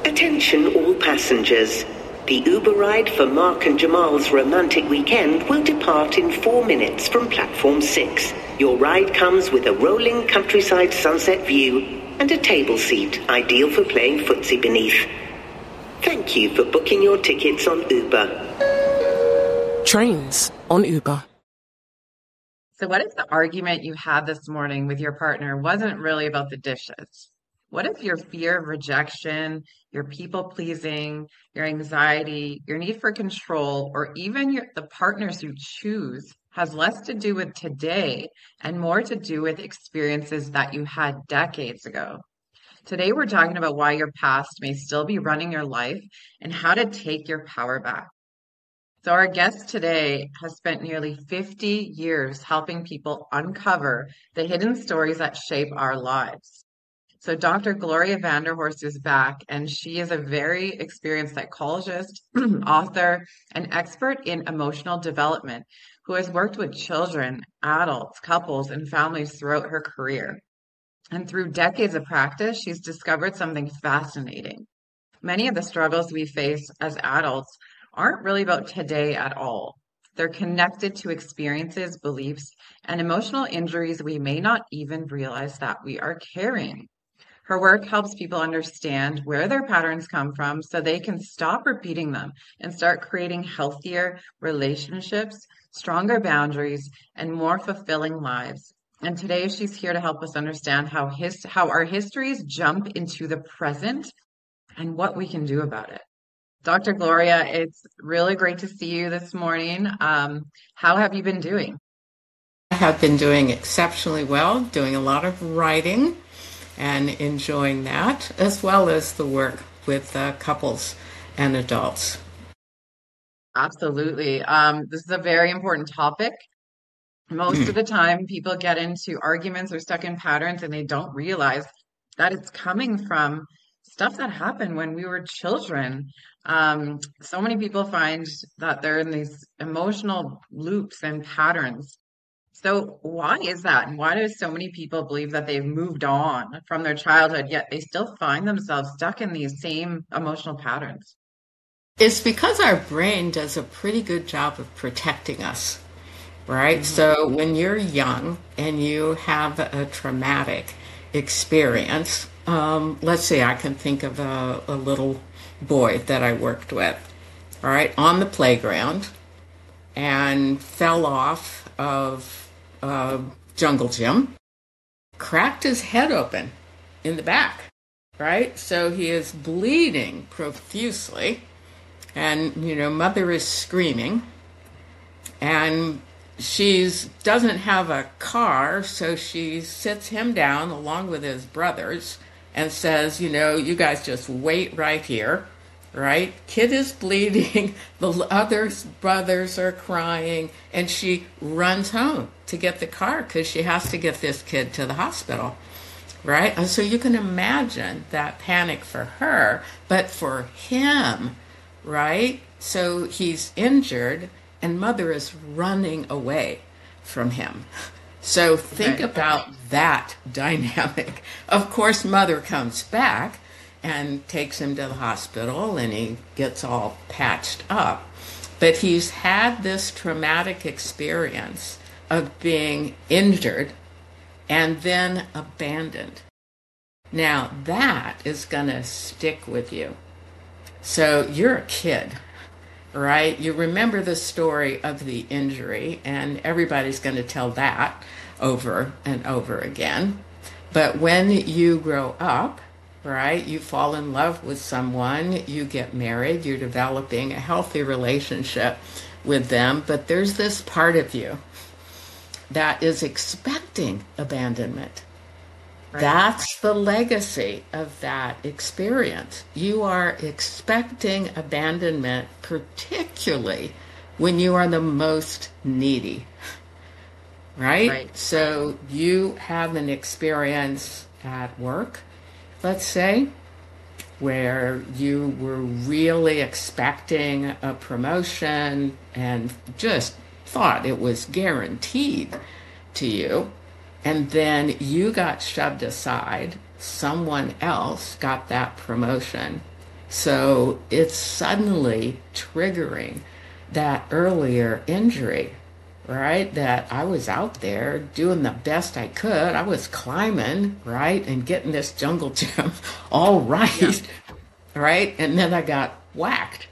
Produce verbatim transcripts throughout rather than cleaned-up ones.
Attention all passengers. The Uber ride for Mark and Jamal's romantic weekend will depart in four minutes from platform six. Your ride comes with a rolling countryside sunset view and a table seat ideal for playing footsie beneath. Thank you for booking your tickets on Uber. Trains on Uber. So what if the argument you had this morning with your partner wasn't really about the dishes? What if your fear of rejection, your people pleasing, your anxiety, your need for control, or even your, the partners you choose has less to do with today and more to do with experiences that you had decades ago? Today, we're talking about why your past may still be running your life and how to take your power back. So our guest today has spent nearly fifty years helping people uncover the hidden stories that shape our lives. So Doctor Gloria Vanderhorst is back, and she is a very experienced psychologist, author, and expert in emotional development who has worked with children, adults, couples, and families throughout her career. And through decades of practice, she's discovered something fascinating. Many of the struggles we face as adults aren't really about today at all. They're connected to experiences, beliefs, and emotional injuries we may not even realize that we are carrying. Her work helps people understand where their patterns come from so they can stop repeating them and start creating healthier relationships, stronger boundaries, and more fulfilling lives. And today she's here to help us understand how his how our histories jump into the present and what we can do about it. Doctor Gloria, it's really great to see you this morning. Um, how have you been doing? I have been doing exceptionally well, doing a lot of writing and enjoying that, as well as the work with uh, couples and adults. Absolutely. Um, this is a very important topic. Most of the time, people get into arguments or stuck in patterns and they don't realize that it's coming from stuff that happened when we were children. Um, so many people find that they're in these emotional loops and patterns. So why is that? And why do so many people believe that they've moved on from their childhood, yet they still find themselves stuck in these same emotional patterns? It's because our brain does a pretty good job of protecting us, right? Mm-hmm. So when you're young and you have a traumatic experience, um, let's say I can think of a, a little boy that I worked with, all right, on the playground and fell off of uh, jungle gym, cracked his head open in the back, right? So he is bleeding profusely, and, you know, mother is screaming, and she doesn't have a car, so she sits him down along with his brothers and says, you know, you guys just wait right here, right? Kid is bleeding, the other brothers are crying, and she runs home to get the car because she has to get this kid to the hospital, right? And so you can imagine that panic for her, but for him, right? So he's injured, and mother is running away from him. So think right. about that dynamic. Of course, mother comes back and takes him to the hospital, and he gets all patched up. But he's had this traumatic experience of being injured and then abandoned. Now, that is going to stick with you. So you're a kid, right? You remember the story of the injury, and everybody's going to tell that over and over again. But when you grow up, right, you fall in love with someone, you get married, you're developing a healthy relationship with them, but there's this part of you that is expecting abandonment. Right. That's the legacy of that experience. You are expecting abandonment, particularly when you are the most needy, right? Right. So you have an experience at work, let's say, where you were really expecting a promotion and just thought it was guaranteed to you. And then you got shoved aside, someone else got that promotion, So it's suddenly triggering that earlier injury, right? That I was out there doing the best I could. I was climbing, right? And getting this jungle gym all right, Yeah. right? And then I got whacked.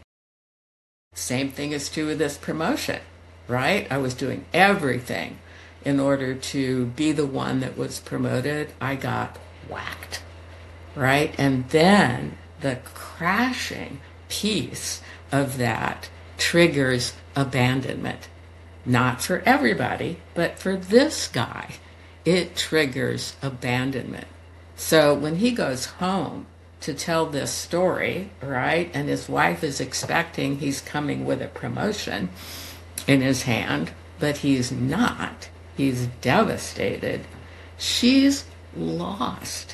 Same thing is true with this promotion, right? I was doing everything in order to be the one that was promoted. I got whacked, right? And then the crashing piece of that triggers abandonment. Not for everybody, but for this guy, it triggers abandonment. So when he goes home to tell this story, right, and his wife is expecting he's coming with a promotion in his hand, but he's not, he's devastated, she's lost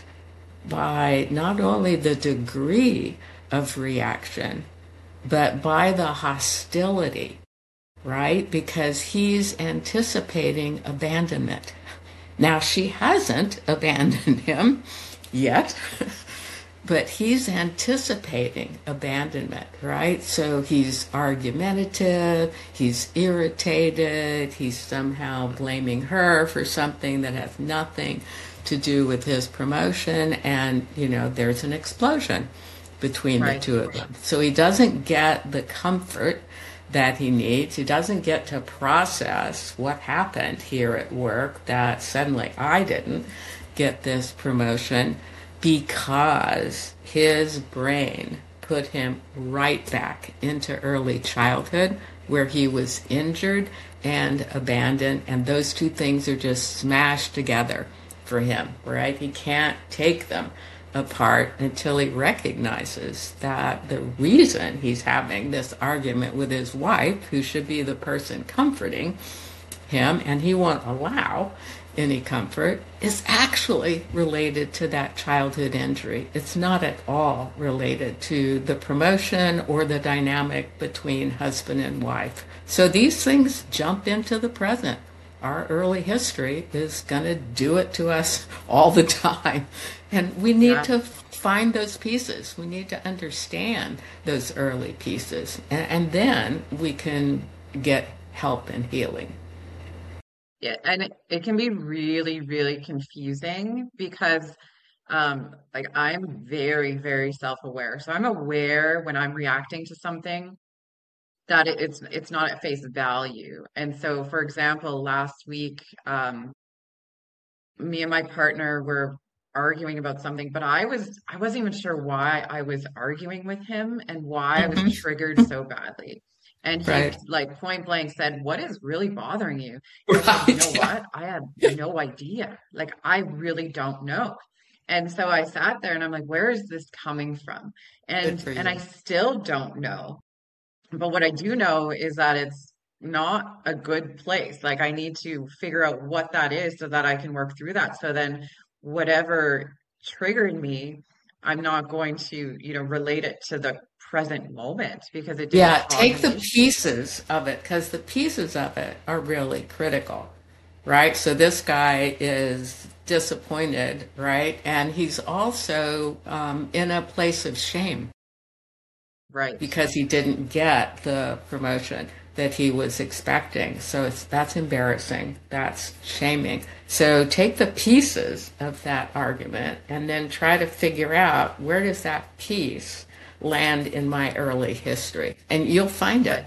by not only the degree of reaction, but by the hostility, right? Because he's anticipating abandonment. Now, she hasn't abandoned him yet, but he's anticipating abandonment, right? So he's argumentative, he's irritated, he's somehow blaming her for something that has nothing to do with his promotion, and, you know, there's an explosion between Right. the two of them. So he doesn't get the comfort that he needs. He doesn't get to process what happened here at work, that suddenly I didn't get this promotion, because his brain put him right back into early childhood where he was injured and abandoned, and those two things are just smashed together for him, right? He can't take them apart until he recognizes that the reason he's having this argument with his wife, who should be the person comforting him, and he won't allow any comfort, is actually related to that childhood injury. It's not at all related to the promotion or the dynamic between husband and wife. So these things jump into the present. Our early history is going to do it to us all the time. And we need Yeah. to find those pieces. We need to understand those early pieces. And, and then we can get help and healing. Yeah, and it, it can be really, really confusing because um like I'm very, very self-aware. So I'm aware when I'm reacting to something that it, it's it's not at face value. And so for example, last week, um me and my partner were arguing about something, but I was I wasn't even sure why I was arguing with him and why I was Mhm. triggered so badly. And he Right. like point blank said, "What is really bothering you?" And I said, "You know Right. Yeah. what? I have no idea. Like I really don't know." And so I sat there and I'm like, "Where is this coming from?" Good And for and I you. still don't know. But what I do know is that it's not a good place. Like I need to figure out what that is so that I can work through that. So then whatever triggered me, I'm not going to, you know, relate it to the present moment because it didn't Yeah, cause take an the issue. pieces of it, because the pieces of it are really critical, right? So this guy is disappointed, right? And he's also um, in a place of shame Right. because he didn't get the promotion that he was expecting. So it's that's embarrassing. That's shaming. So take the pieces of that argument and then try to figure out, where does that piece land in my early history? And you'll find it. Right.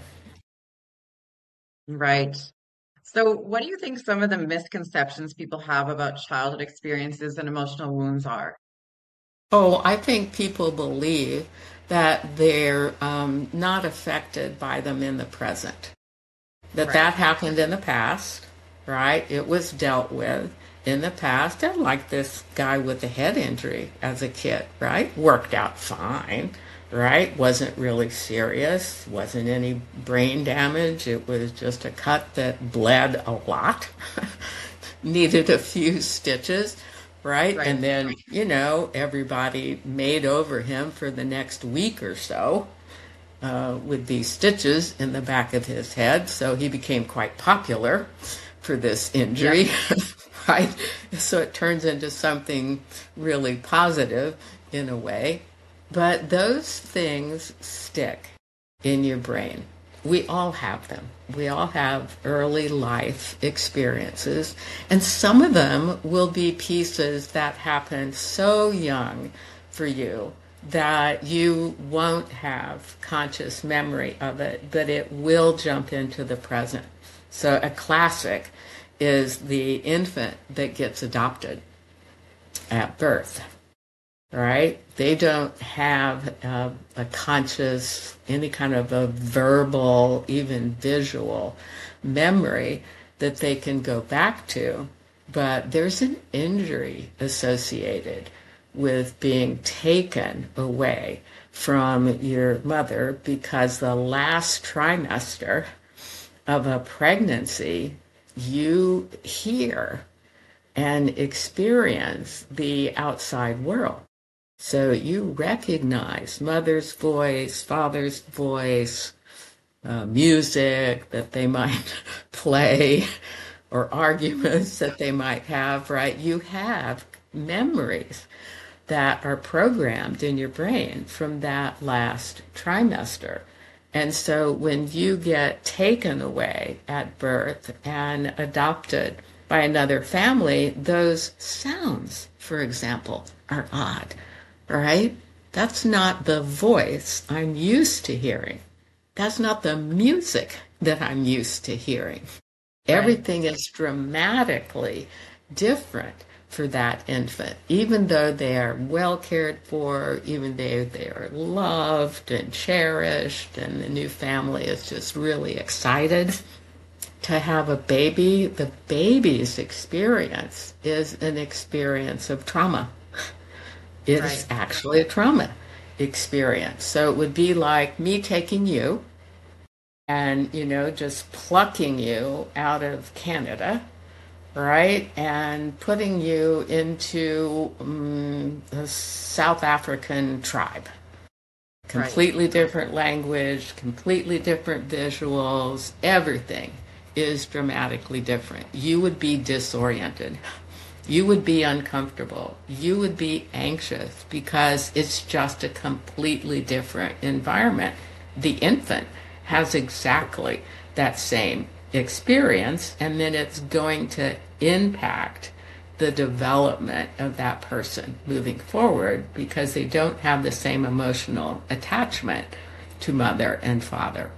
Right. So what do you think some of the misconceptions people have about childhood experiences and emotional wounds are? Oh, I think people believe that they're um, not affected by them in the present. That Right. that happened in the past, right? It was dealt with in the past. And like this guy with the head injury as a kid, right? Worked out fine, right? Wasn't really serious, wasn't any brain damage. It was just a cut that bled a lot, needed a few stitches, right? Right. And then, you know, everybody made over him for the next week or so uh, with these stitches in the back of his head. So he became quite popular for this Yeah. injury, right? So it turns into something really positive in a way. But those things stick in your brain. We all have them. We all have early life experiences, and some of them will be pieces that happen so young for you that you won't have conscious memory of it, but it will jump into the present. So a classic is the infant that gets adopted at birth, right? They don't have a, a conscious, any kind of a verbal, even visual memory that they can go back to, but there's an injury associated with being taken away from your mother because the last trimester of a pregnancy, you hear and experience the outside world. So you recognize mother's voice, father's voice, uh, music that they might play, or arguments that they might have, right? You have memories that are programmed in your brain from that last trimester. And so when you get taken away at birth and adopted by another family, those sounds, for example, are odd, right? That's not the voice I'm used to hearing. That's not the music that I'm used to hearing. Right. Everything is dramatically different for that infant, even though they are well cared for, even though they are loved and cherished, and the new family is just really excited to have a baby. The baby's experience is an experience of trauma. It's right. actually a trauma experience. So it would be like me taking you and, you know, just plucking you out of Canada, right, and putting you into um, a South African tribe. Completely right. different language, completely different visuals, everything is dramatically different. You would be disoriented. You would be uncomfortable. You would be anxious because it's just a completely different environment. The infant has exactly that same experience, and then it's going to impact the development of that person moving forward because they don't have the same emotional attachment to mother and father.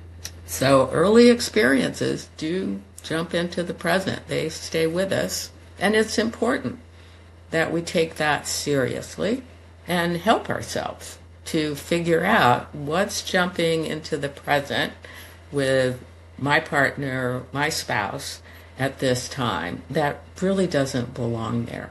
So early experiences do jump into the present. They stay with us, and it's important that we take that seriously and help ourselves to figure out what's jumping into the present with my partner, my spouse, at this time that really doesn't belong there.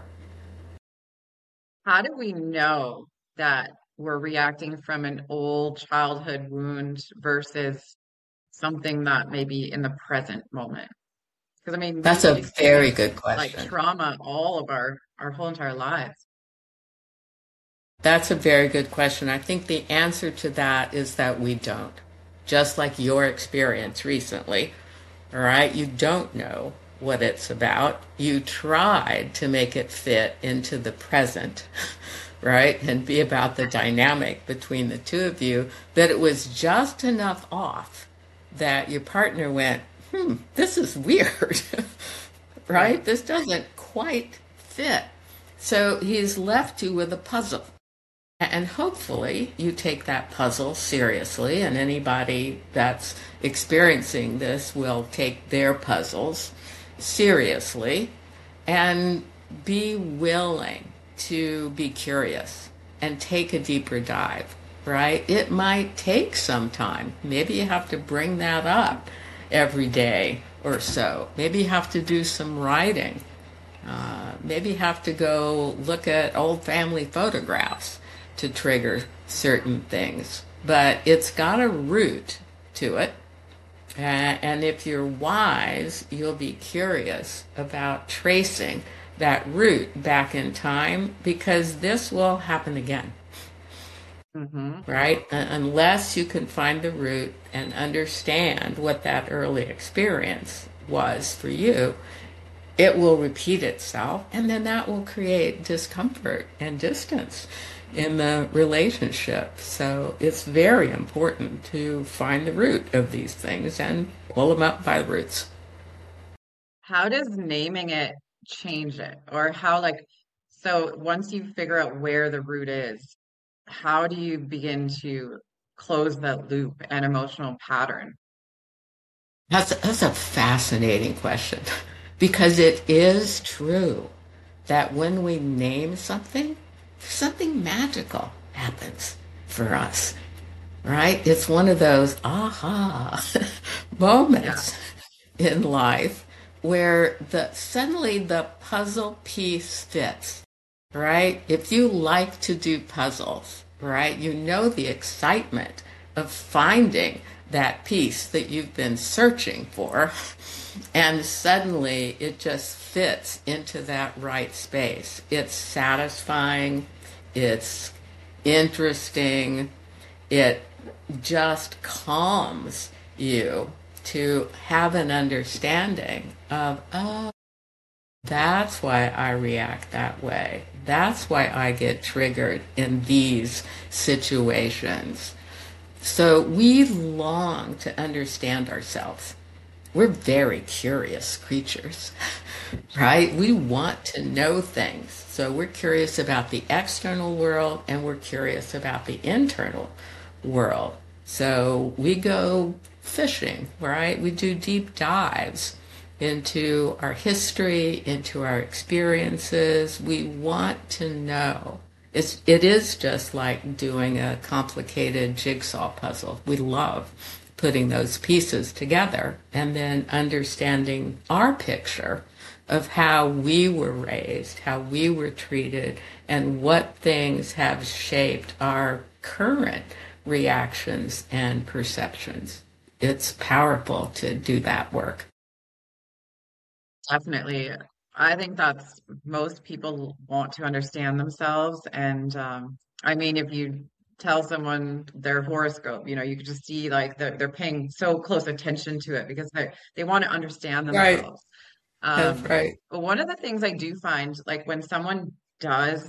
How do we know that we're reacting from an old childhood wound versus something that may be in the present moment? Because I mean, that's a very good question. Like trauma all of our, our whole entire lives. That's a very good question. I think the answer to that is that we don't. Just like your experience recently, all right? You don't know what it's about. You tried to make it fit into the present, right? And be about the dynamic between the two of you, but it was just enough off that your partner went, hmm, this is weird, right? This doesn't quite fit. So he's left you with a puzzle. And hopefully you take that puzzle seriously, and anybody that's experiencing this will take their puzzles seriously and be willing to be curious and take a deeper dive, right? It might take some time. Maybe you have to bring that up every day or so. Maybe you have to do some writing. Uh, maybe you have to go look at old family photographs to trigger certain things, but it's got a root to it. Uh, and if you're wise, you'll be curious about tracing that root back in time, because this will happen again. Mm-hmm. Right? Uh, unless you can find the root and understand what that early experience was for you, it will repeat itself, and then that will create discomfort and distance in the relationship. So it's very important to find the root of these things and pull them up by the roots. How does naming it change it? Or how, like, so once you figure out where the root is, how do you begin to close that loop and emotional pattern? That's, that's a fascinating question because it is true that when we name something, something magical happens for us, right? It's one of those aha Yeah. moments in life where the suddenly the puzzle piece fits, right? If you like to do puzzles, right, you know the excitement of finding that piece that you've been searching for, and suddenly it just fits into that right space. It's satisfying, it's interesting, it just calms you to have an understanding of, oh, that's why I react that way. That's why I get triggered in these situations. So we long to understand ourselves. We're very curious creatures, right? We want to know things. So we're curious about the external world and we're curious about the internal world. So we go fishing, right? We do deep dives into our history, into our experiences. We want to know. It's, it is just like doing a complicated jigsaw puzzle. We love putting those pieces together and then understanding our picture of how we were raised, how we were treated, and what things have shaped our current reactions and perceptions. It's powerful to do that work. Definitely. I think that's most people want to understand themselves. And um, I mean, if you tell someone their horoscope, you know, you could just see like they're, they're paying so close attention to it because they they want to understand Right. themselves. That's Um, right. but one of the things I do find, like when someone does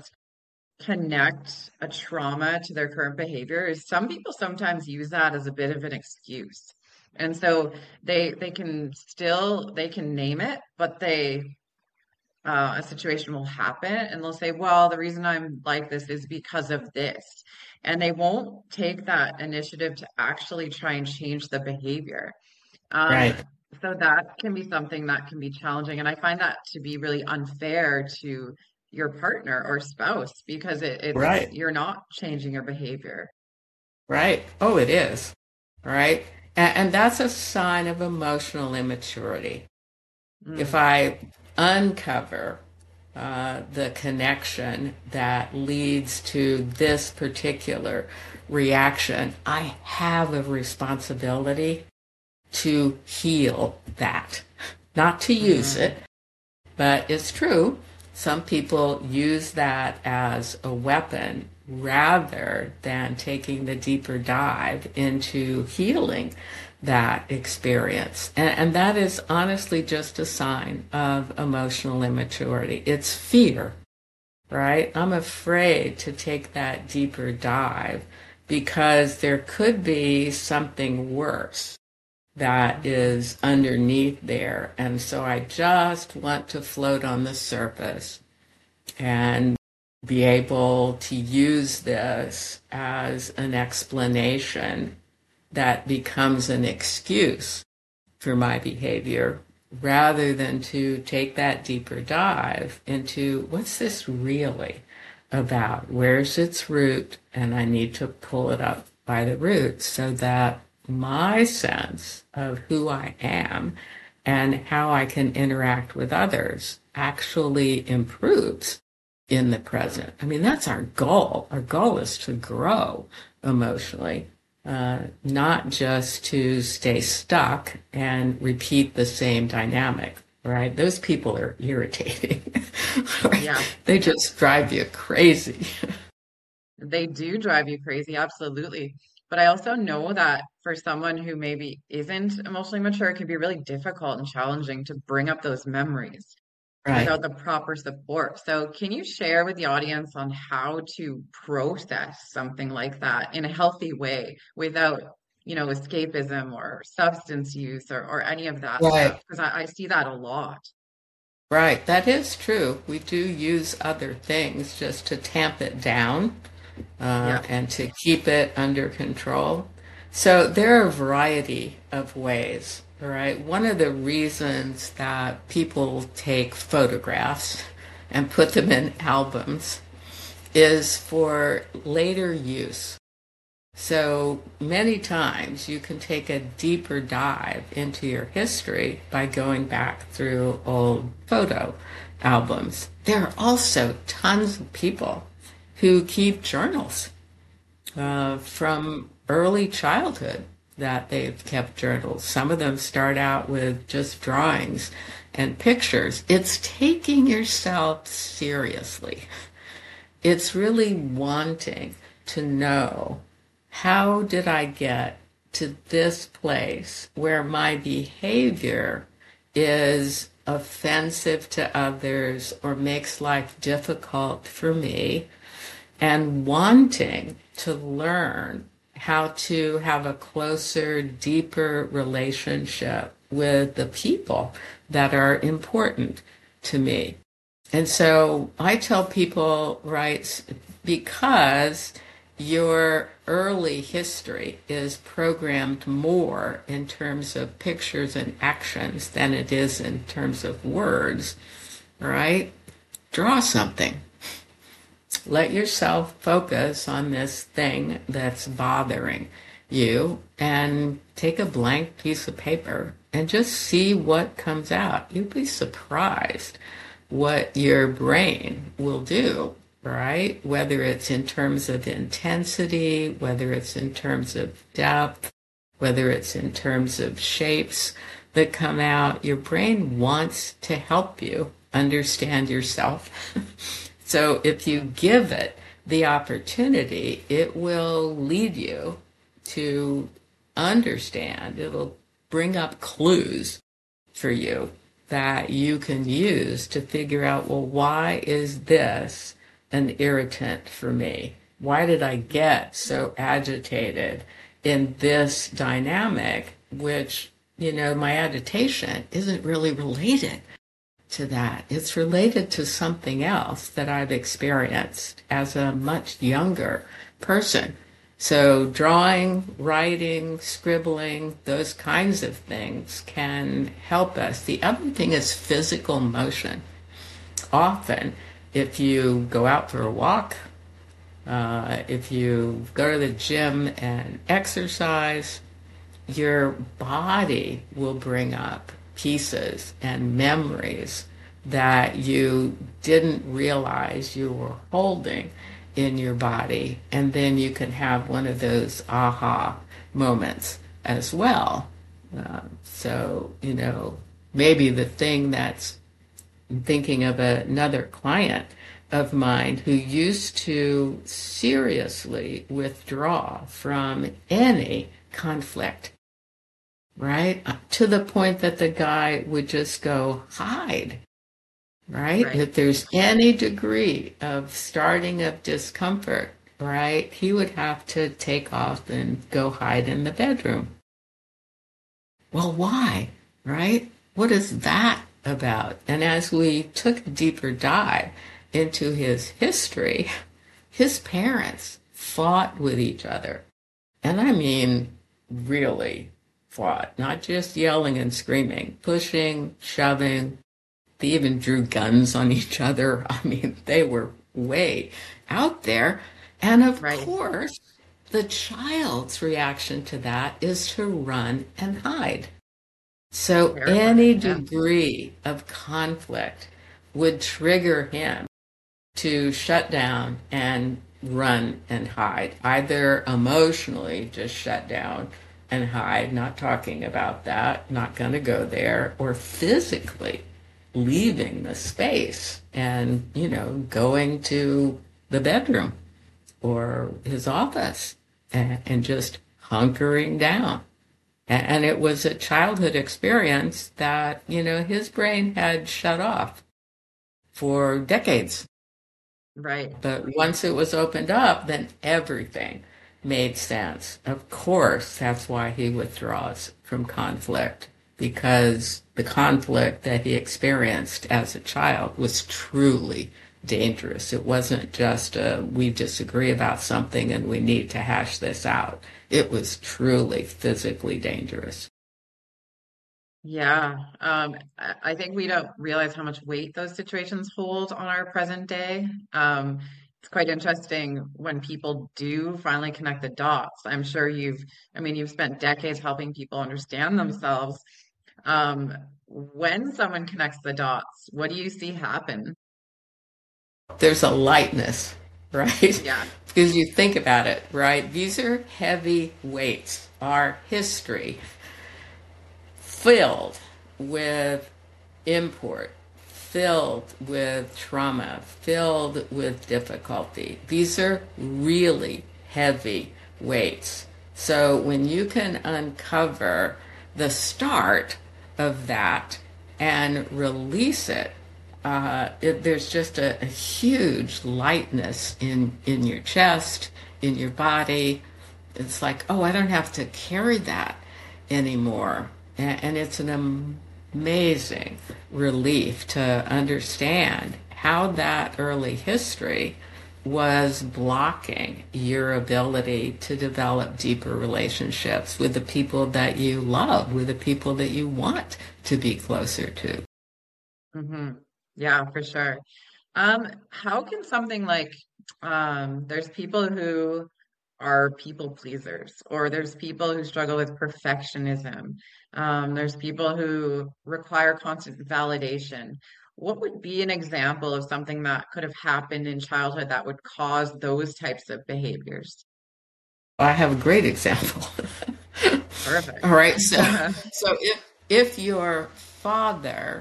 connect a trauma to their current behavior, is some people sometimes use that as a bit of an excuse. And so they they can still they can name it, but they uh, a situation will happen and they'll say, well, the reason I'm like this is because of this. And they won't take that initiative to actually try and change the behavior. Um, Right. so that can be something that can be challenging. And I find that to be really unfair to your partner or spouse because it, it's Right. you're not changing your behavior. Right. Oh, it is. Right. And, and that's a sign of emotional immaturity. If Mm, I uncover uh, the connection that leads to this particular reaction, I have a responsibility to heal that, not to use mm, it. But it's true, some people use that as a weapon rather than taking the deeper dive into healing that experience. And, and that is honestly just a sign of emotional immaturity. It's fear, right? I'm afraid to take that deeper dive because there could be something worse that mhm. is underneath there. And so I just want to float on the surface and be able to use this as an explanation that becomes an excuse for my behavior rather than to take that deeper dive into what's this really about? Where's its root? And I need to pull it up by the roots so that my sense of who I am and how I can interact with others actually improves in the present. I mean, that's our goal. Our goal is to grow emotionally, uh, not just to stay stuck and repeat the same dynamic, right? Those people are irritating. Right? Yeah, They just drive you crazy. they do drive you crazy, absolutely. But I also know that for someone who maybe isn't emotionally mature, it can be really difficult and challenging to bring up those memories. Right. without the proper support. So can you share with the audience on how to process something like that in a healthy way without, you know, escapism or substance use or, or any of that Right. stuff? Because I, I see that a lot. Right. That is true. We do use other things just to tamp it down uh, Yeah. and to keep it under control. So there are a variety of ways, all right? One of the reasons that people take photographs and put them in albums is for later use. So many times you can take a deeper dive into your history by going back through old photo albums. There are also tons of people who keep journals uh, from early childhood that they've kept journals. Some of them start out with just drawings and pictures. It's taking yourself seriously. It's really wanting to know, how did I get to this place where my behavior is offensive to others or makes life difficult for me, and wanting to learn how to have a closer, deeper relationship with the people that are important to me. And so I tell people, right, because your early history is programmed more in terms of pictures and actions than it is in terms of words, right? Draw something. Let yourself focus on this thing that's bothering you and take a blank piece of paper and just see what comes out. You'll be surprised what your brain will do, right? Whether it's in terms of intensity, whether it's in terms of depth, whether it's in terms of shapes that come out. Your brain wants to help you understand yourself. So if you give it the opportunity, it will lead you to understand. It'll bring up clues for you that you can use to figure out, well, why is this an irritant for me? Why did I get so agitated in this dynamic, which, you know, my agitation isn't really related to that. It's related to something else that I've experienced as a much younger person. So drawing, writing, scribbling, those kinds of things can help us. The other thing is physical motion. Often, if you go out for a walk, uh, if you go to the gym and exercise, your body will bring up pieces and memories that you didn't realize you were holding in your body. And then you can have one of those aha moments as well. Uh, so, you know, maybe the thing that's I'm thinking of another client of mine who used to seriously withdraw from any conflict, right? To the point that the guy would just go hide, right? Right. If there's any degree of starting of discomfort, right, he would have to take off and go hide in the bedroom. Well, why, right? What is that about? And as we took a deeper dive into his history, his parents fought with each other. And I mean, really fought, not just yelling and screaming, pushing, shoving. They even drew guns on each other. I mean, they were way out there. And of Right. course, the child's reaction to that is to run and hide. So Terrifying, any yeah. degree of conflict would trigger him to shut down and run and hide, either emotionally just shut down and hide, not talking about that, not going to go there, or physically leaving the space and, you know, going to the bedroom or his office and, and just hunkering down. And it was a childhood experience that, you know, his brain had shut off. for decades. Right. But once it was opened up, then everything made sense. Of course, that's why he withdraws from conflict, because the conflict that he experienced as a child was truly dangerous. It wasn't just a, we disagree about something and we need to hash this out. It was truly physically dangerous. Yeah. Um, I I think we don't realize how much weight those situations hold on our present day. Um, it's quite interesting when people do finally connect the dots. I'm sure you've, I mean, you've spent decades helping people understand themselves. Um, when someone connects the dots, what do you see happen? There's a lightness, right? Yeah. Because you think about it, right? These are heavy weights. Our history filled with import, filled with trauma, filled with difficulty. These are really heavy weights. So when you can uncover the start of that and release it, uh, it there's just a, a huge lightness in, in your chest, in your body. It's like, oh, I don't have to carry that anymore. And, and it's an amazing relief to understand how that early history was blocking your ability to develop deeper relationships with the people that you love, with the people that you want to be closer to. hmm Yeah, for sure. Um, how can something like um, there's people who are people pleasers, or there's people who struggle with perfectionism. Um, there's people who require constant validation. What would be an example of something that could have happened in childhood that would cause those types of behaviors? I have a great example. Perfect. All right, so so if if your father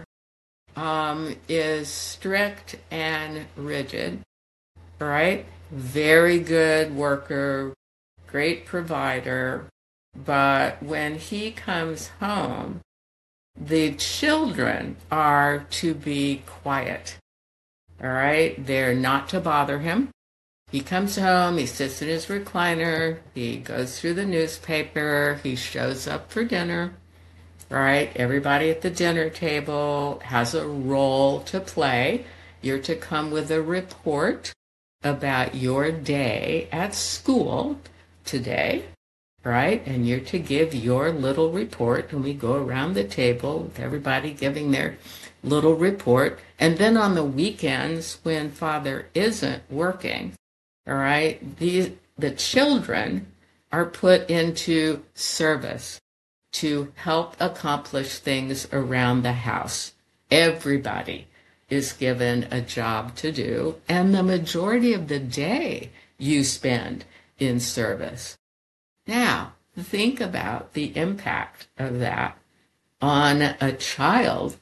um, is strict and rigid, right? Very good worker, great provider, but when he comes home, the children are to be quiet, all right? They're not to bother him. He comes home, he sits in his recliner, he goes through the newspaper, he shows up for dinner, right? Everybody at the dinner table has a role to play. You're to come with a report about your day at school today, right? And you're to give your little report, and we go around the table with everybody giving their little report. And then on the weekends, when father isn't working, all right, the, the children are put into service to help accomplish things around the house. Everybody is given a job to do, and the majority of the day you spend in service. Now, think about the impact of that on a child.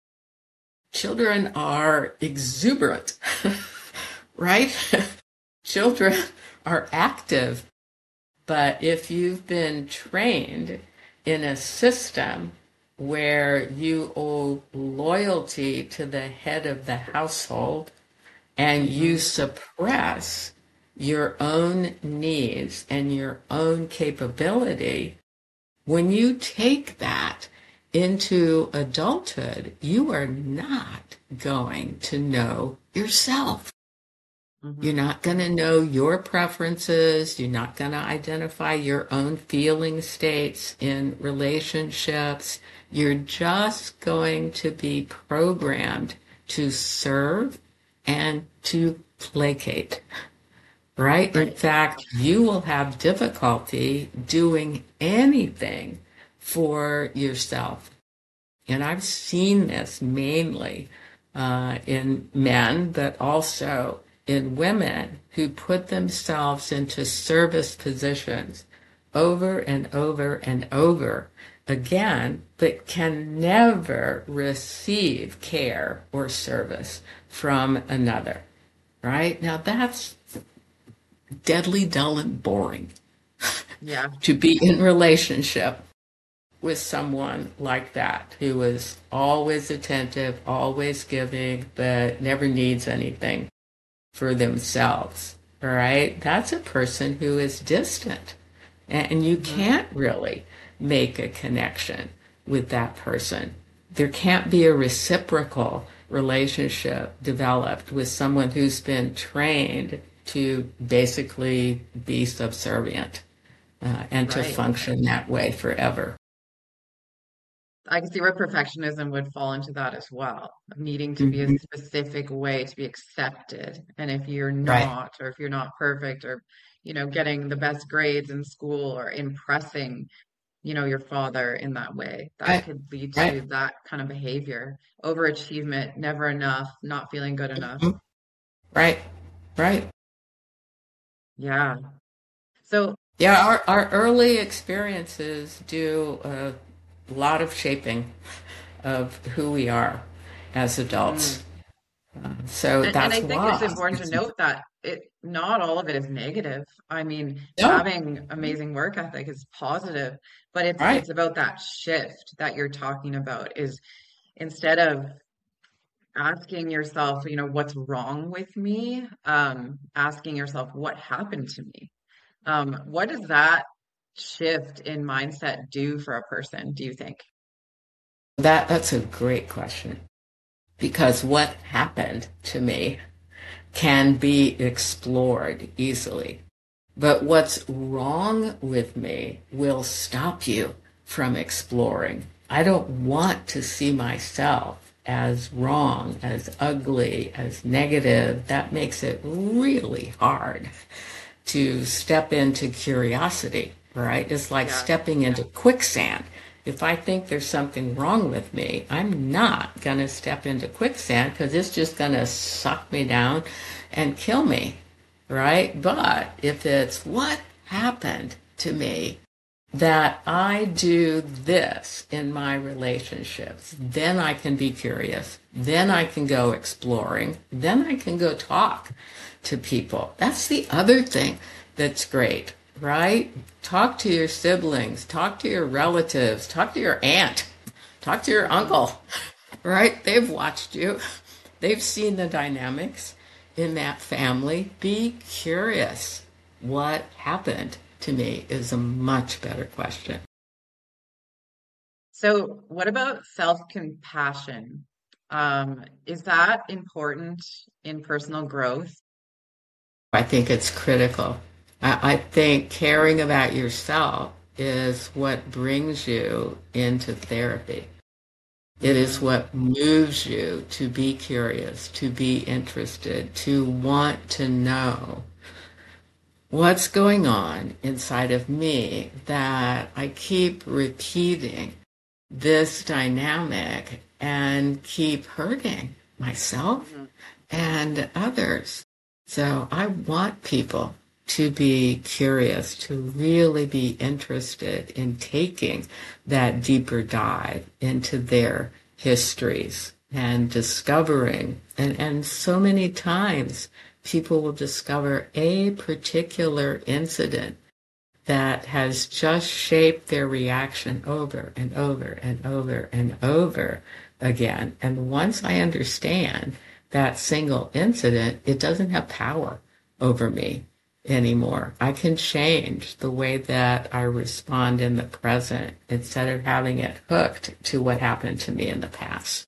Children are exuberant, right? Children are active, but if you've been trained in a system where you owe loyalty to the head of the household and you suppress your own needs and your own capability, when you take that into adulthood, you are not going to know yourself. Mm-hmm. You're not going to know your preferences. You're not going to identify your own feeling states in relationships. You're just going to be programmed to serve and to placate, right? In fact, you will have difficulty doing anything for yourself. And I've seen this mainly uh, in men, but also in women who put themselves into service positions over and over and over again, but can never receive care or service from another, right? Now that's deadly dull and boring. Yeah. To be in relationship with someone like that who is always attentive, always giving, but never needs anything for themselves, all right? That's a person who is distant, and you Mm-hmm. can't really make a connection with that person. There can't be a reciprocal relationship developed with someone who's been trained to basically be subservient uh, and to Right. function that way forever. I can see where perfectionism would fall into that as well, of needing to be a Mhm. specific way to be accepted. And if you're Right, not, or if you're not perfect, or, you know, getting the best grades in school or impressing, you know, your father in that way, that right, could lead right, to that kind of behavior. Overachievement, never enough, not feeling good enough. mhm, right, right. Yeah. So, Yeah, our, our early experiences do a lot of shaping of who we are as mhm. adults. So And, and that's I think it's why important to it's note that it not all of it is negative. I mean, no, having amazing work ethic is positive, but it's right. it's about that shift that you're talking about is instead of asking yourself, you know, what's wrong with me, um, asking yourself what happened to me. Um, what does that shift in mindset do for a person, do you think? That that's a great question because what happened to me can be explored easily. But what's wrong with me will stop you from exploring. I don't want to see myself as wrong, as ugly, as negative. That makes it really hard to step into curiosity, right? It's like Yeah. stepping into quicksand. If I think there's something wrong with me, I'm not going to step into quicksand because it's just going to suck me down and kill me, right? But if it's what happened to me that I do this in my relationships, then I can be curious. Then I can go exploring. Then I can go talk to people. That's the other thing that's great, right? Talk to your siblings, talk to your relatives, talk to your aunt, talk to your Mhm. uncle, right? They've watched you, they've seen the dynamics in that family. Be curious. What happened to me is a much better question. So, what about self-compassion? Um, is that important in personal growth? I think it's critical. I, I think caring about yourself is what brings you into therapy. It is Hmm. what moves you to be curious, to be interested, to want to know what's going on inside of me that I keep repeating this dynamic and keep hurting myself Hmm. and others. So I want people to be curious, to really be interested in taking that deeper dive into their histories and discovering. And, and so many times people will discover a particular incident that has just shaped their reaction over and over and over and over again. And once I understand that single incident, it doesn't have power over me anymore. I can change the way that I respond in the present instead of having it hooked to what happened to me in the past.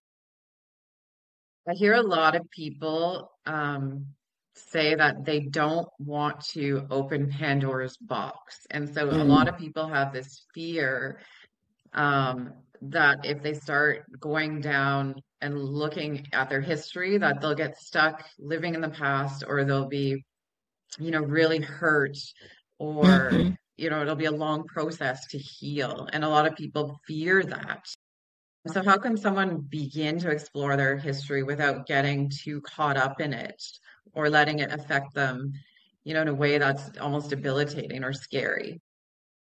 I hear a lot of people um, say that they don't want to open Pandora's box. And so a lot Mm, of people have this fear um, that if they start going down and looking at their history, that they'll get stuck living in the past or they'll be, you know, really hurt or, mhm. you know, it'll be a long process to heal. And a lot of people fear that. So how can someone begin to explore their history without getting too caught up in it or letting it affect them, you know, in a way that's almost debilitating or scary?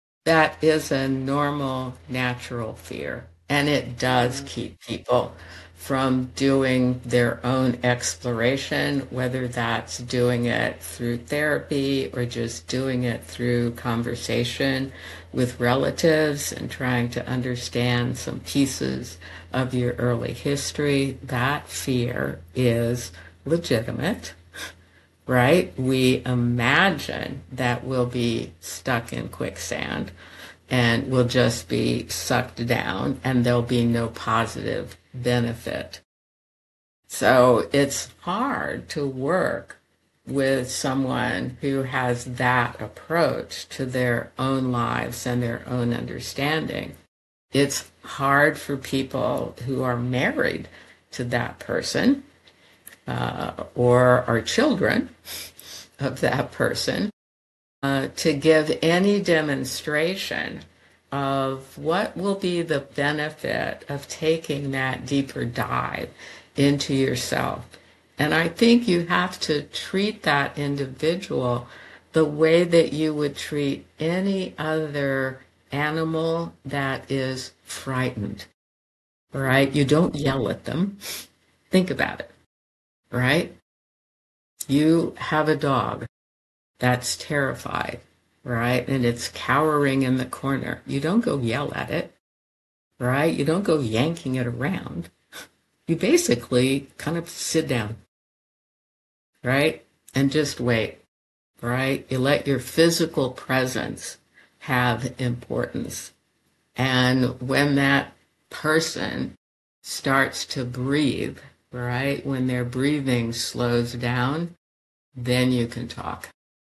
That is a normal, natural fear, and it does Hmm. keep people from doing their own exploration, whether that's doing it through therapy or just doing it through conversation with relatives and trying to understand some pieces of your early history. That fear is legitimate, right? We imagine that we'll be stuck in quicksand and we'll just be sucked down and there'll be no positive benefit. So it's hard to work with someone who has that approach to their own lives and their own understanding. It's hard for people who are married to that person uh, or are children of that person uh, to give any demonstration of what will be the benefit of taking that deeper dive into yourself. And I think you have to treat that individual the way that you would treat any other animal that is frightened, right? You don't yell at them. Think about it, right? You have a dog that's terrified, right? And it's cowering in the corner. You don't go yell at it, right? You don't go yanking it around. You basically kind of sit down, right? And just wait, right? You let your physical presence have importance. And when that person starts to breathe, right? When their breathing slows down, then you can talk.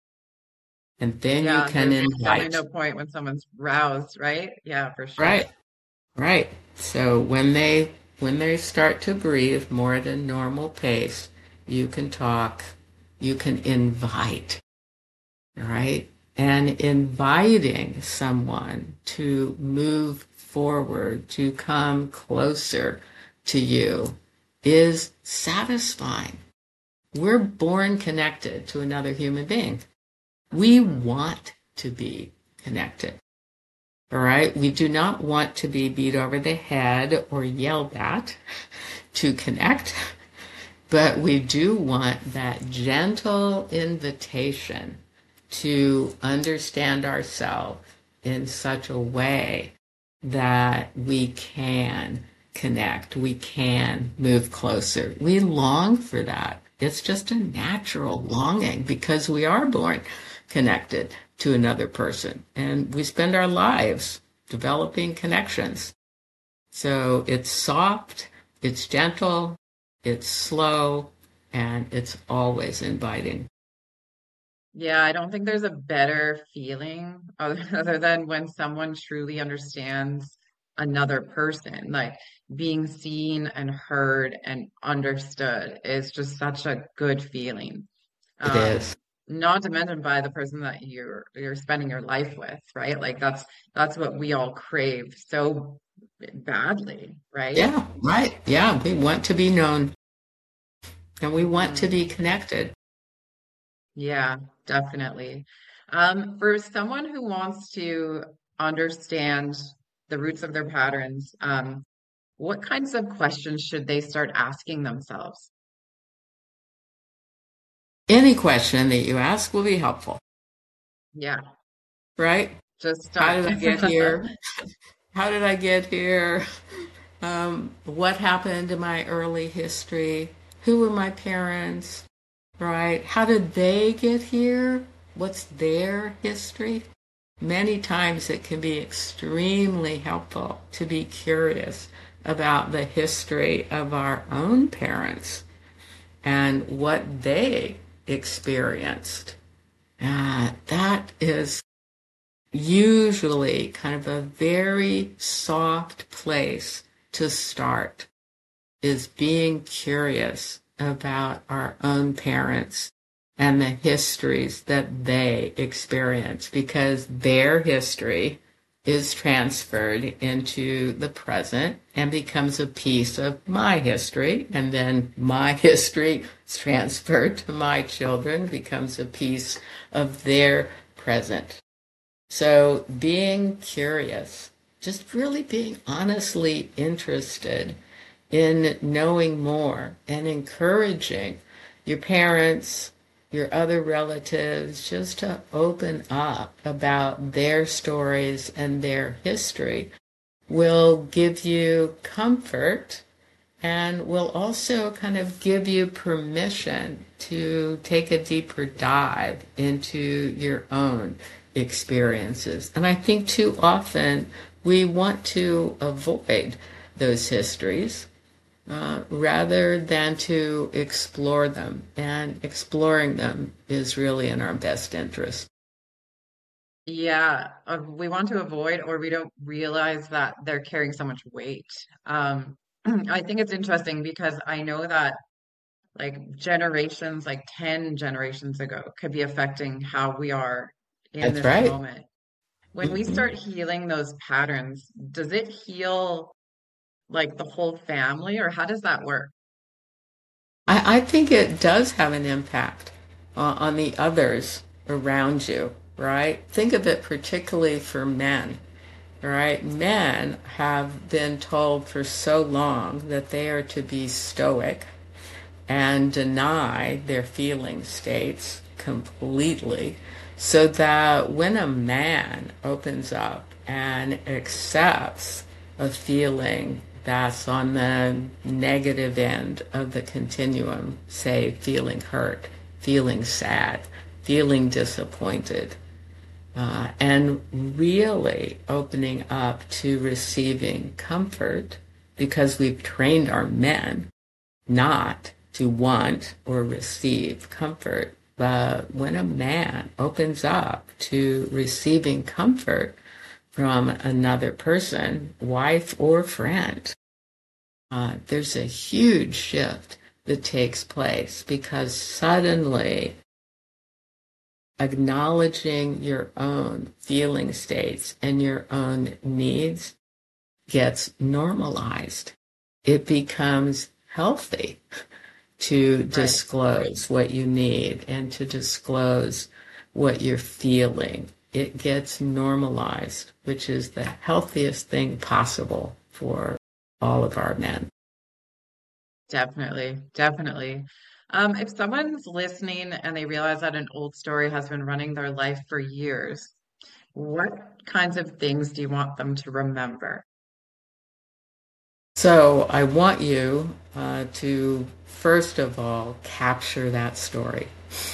And then Yeah, you can there's definitely invite. no point when someone's roused, right? Yeah, for sure. Right, right. So when they when they start to breathe more at a normal pace, you can talk, you can invite, right? And inviting someone to move forward, to come closer to you is satisfying. We're born connected to another human being. We want to be connected. All right? We do not want to be beat over the head or yelled at to connect, but we do want that gentle invitation to understand ourselves in such a way that we can connect, we can move closer. We long for that. It's just a natural longing because we are born connected to another person and we spend our lives developing connections. So it's soft, it's gentle, it's slow, and it's always inviting. Yeah, I don't think there's a better feeling other, other than when someone truly understands another person. Like being seen and heard and understood is just such a good feeling. It Um, is. not to mention by the person that you're you're spending your life with, right? Like that's that's what we all crave so badly, right? Yeah, right. Yeah, we want to be known and we want to Mm. be connected. Yeah, definitely. Um, for someone who wants to understand the roots of their patterns, um, what kinds of questions should they start asking themselves? Any question that you ask will be helpful, Yeah, right? just How start. did I get here? How did I get here? Um, what happened in my early history? Who were my parents? Right? How did they get here? What's their history? Many times it can be extremely helpful to be curious about the history of our own parents and what they experienced. Uh, that is usually kind of a very soft place to start, is being curious about our own parents and the histories that they experience, because their history is transferred into the present and becomes a piece of my history, and then my history is transferred to my children, becomes a piece of their present. So being curious, just really being honestly interested in knowing more and encouraging your parents, your other relatives, just to open up about their stories and their history will give you comfort and will also kind of give you permission to take a deeper dive into your own experiences. And I think too often we want to avoid those histories uh, rather than to explore them. And exploring them is really in our best interest. Yeah, uh, we want to avoid, or we don't realize that they're carrying so much weight. Um, I think it's interesting because I know that like generations, like ten generations ago, could be affecting how we are in That's this right. moment. When we Mhm. start healing those patterns, does it heal like the whole family, or how does that work? I, I think it does have an impact uh, on the others around you, right? Think of it particularly for men, right? Men have been told for so long that they are to be stoic and deny their feeling states completely, so that when a man opens up and accepts a feeling that's on the negative end of the continuum, say feeling hurt, feeling sad, feeling disappointed, uh, and really opening up to receiving comfort, because we've trained our men not to want or receive comfort. But when a man opens up to receiving comfort from another person, wife or friend, uh, there's a huge shift that takes place, because suddenly acknowledging your own feeling states and your own needs gets normalized. It becomes healthy to Right. disclose what you need and to disclose what you're feeling. It gets normalized, which is the healthiest thing possible for all of our men. Definitely, definitely. Um, if someone's listening and they realize that an old story has been running their life for years, what kinds of things do you want them to remember? So I want you uh, to, first of all, capture that story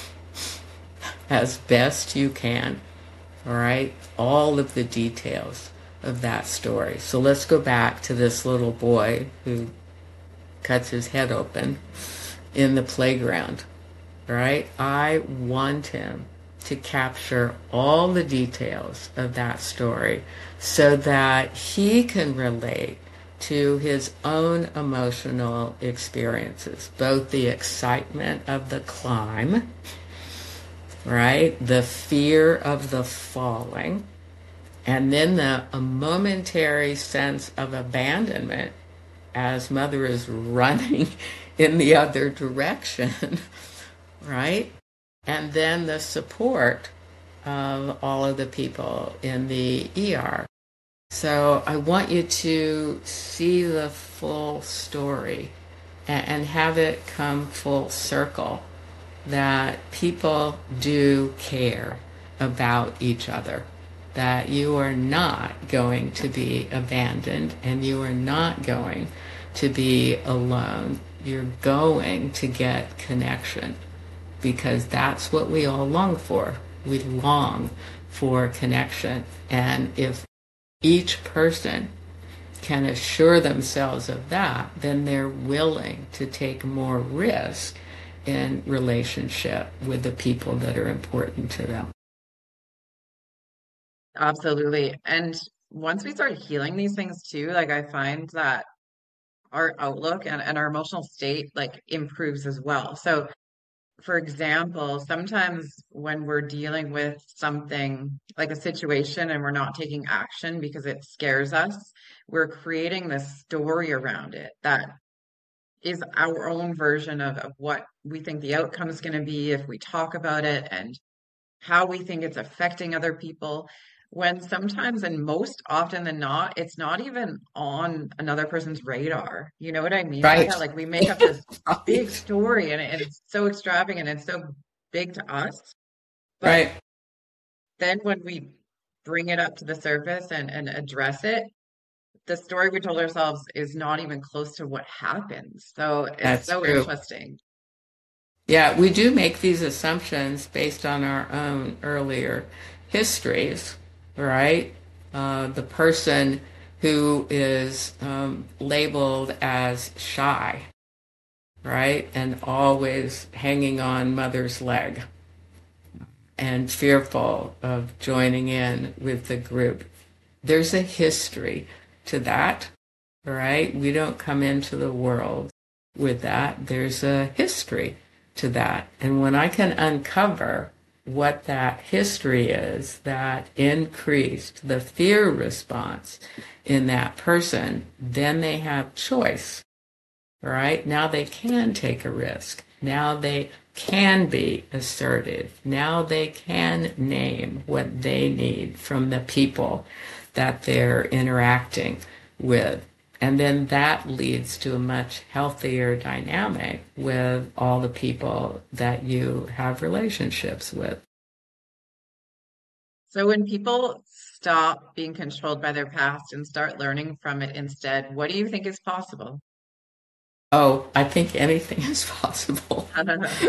as best you can. All right, all of the details of that story. So let's go back to this little boy who cuts his head open in the playground. All right, I want him to capture all the details of that story so that he can relate to his own emotional experiences, both the excitement of the climb, right, the fear of the falling, and then the a momentary sense of abandonment as mother is running in the other direction, right? And then the support of all of the people in the E R. So I want you to see the full story and, and have it come full circle, that people do care about each other, that you are not going to be abandoned and you are not going to be alone. You're going to get connection, because that's what we all long for. We long for connection. And if each person can assure themselves of that, then they're willing to take more risk in relationship with the people that are important to them. Absolutely. And once we start healing these things too, like I find that our outlook and, and our emotional state like improves as well. So for example, sometimes when we're dealing with something like a situation and we're not taking action because it scares us, we're creating this story around it that is our own version of, of what we think the outcome is going to be if we talk about it and how we think it's affecting other people. when sometimes and most often than not, it's not even on another person's radar. You know what I mean by Right. that? Like we make up this big Right. story and, and it's so extravagant and so big to us. But Right. then when we bring it up to the surface and, and address it, the story we told ourselves is not even close to what happens. So it's That's so true. interesting. Yeah, we do make these assumptions based on our own earlier histories, right? Uh, the person who is um, labeled as shy, right? And always hanging on mother's leg and fearful of joining in with the group. There's a history to that, right? We don't come into the world with that. There's a history to that. And when I can uncover what that history is that increased the fear response in that person, then they have choice, right? Now they can take a risk. Now they can be assertive. Now they can name what they need from the people that they're interacting with. And then that leads to a much healthier dynamic with all the people that you have relationships with. So when people stop being controlled by their past and start learning from it instead, what do you think is possible? Oh, I think anything is possible. I don't know.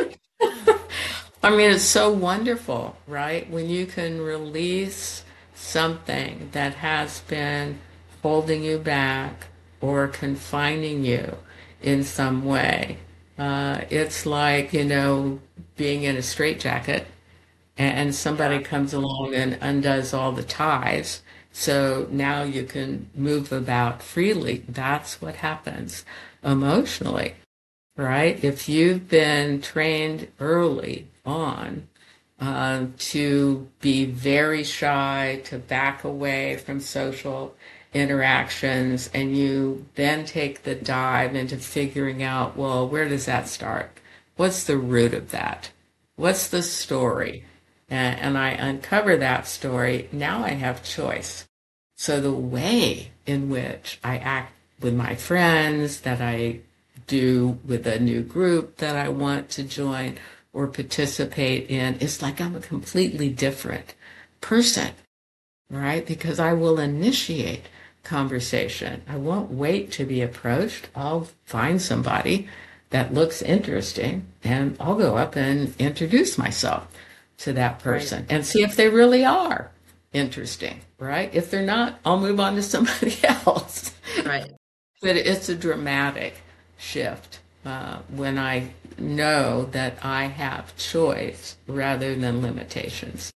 I mean, it's so wonderful, right? When you can release something that has been holding you back or confining you in some way. Uh, it's like, you know, being in a straitjacket and somebody Yeah, comes along and undoes all the ties. So now you can move about freely. That's what happens emotionally, right? If you've been trained early on uh, to be very shy, to back away from social interactions, and you then take the dive into figuring out, well, where does that start? What's the root of that? What's the story? And, and I uncover that story. Now I have choice. So the way in which I act with my friends, that I do with a new group that I want to join or participate in, is like I'm a completely different person, right? Because I will initiate conversation. I won't wait to be approached. I'll find somebody that looks interesting and I'll go up and introduce myself to that right, person and see if they really are interesting, right? If they're not, I'll move on to somebody else. right. But it's a dramatic shift uh, when I know that I have choice rather than limitations.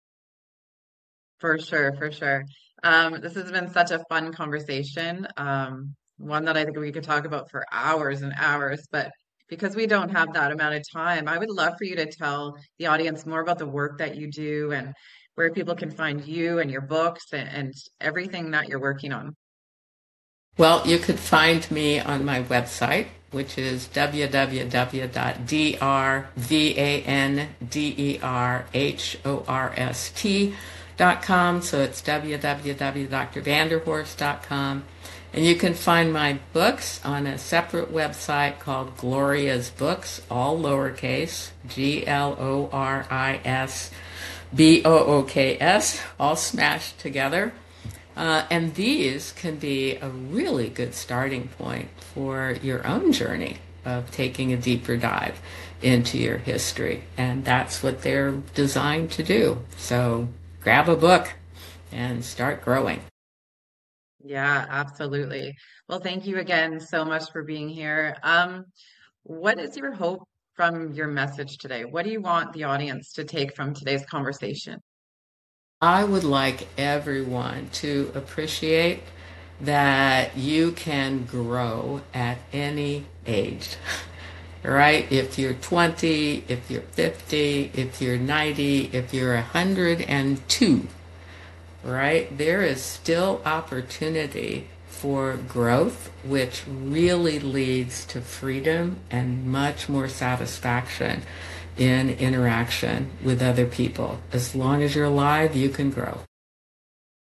For sure, for sure. Um, this has been such a fun conversation. Um, one that I think we could talk about for hours and hours, but because we don't have that amount of time, I would love for you to tell the audience more about the work that you do and where people can find you and your books and, and everything that you're working on. Well, you could find me on my website, which is w w w dot drvanderhorst dot com. So it's w w w dot d r vanderhorst dot com. And you can find my books on a separate website called Gloria's Books, all lowercase, G L O R I S B O O K S, all smashed together. Uh, and these can be a really good starting point for your own journey of taking a deeper dive into your history. And that's what they're designed to do. So grab a book and start growing. Yeah, absolutely. Well, thank you again so much for being here. Um, what is your hope from your message today? What do you want the audience to take from today's conversation? I would like everyone to appreciate that you can grow at any age, right? If you're twenty, if you're fifty, if you're ninety, if you're one hundred two, right? There is still opportunity for growth, which really leads to freedom and much more satisfaction in interaction with other people. As long as you're alive, you can grow.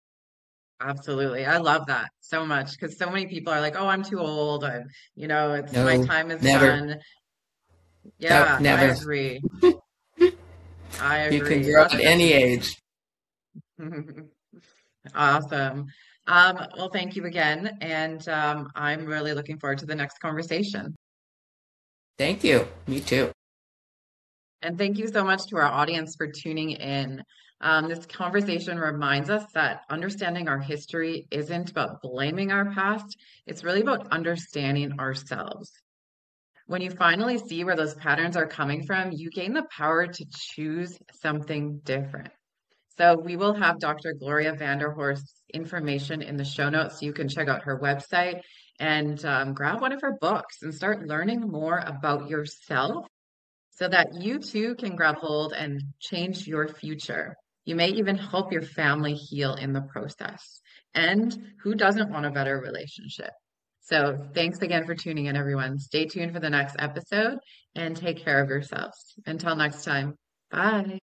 Absolutely. I love that so much because so many people are like, oh, I'm too old. I'm, you know, it's my No, time is never. done. Nope, Yeah, I never. agree. I You can agree. grow That's at such any age. an awesome. Um, well, thank you again. And um, I'm really looking forward to the next conversation. Thank you. Me too. And thank you so much to our audience for tuning in. Um, this conversation reminds us that understanding our history isn't about blaming our past, it's really about understanding ourselves. When you finally see where those patterns are coming from, you gain the power to choose something different. So we will have Doctor Gloria Vanderhorst's information in the show notes. So you can check out her website and um, grab one of her books and start learning more about yourself so that you too can grab hold and change your future. You may even help your family heal in the process. And who doesn't want a better relationship? So thanks again for tuning in, everyone. Stay tuned for the next episode and take care of yourselves. Until next time, bye.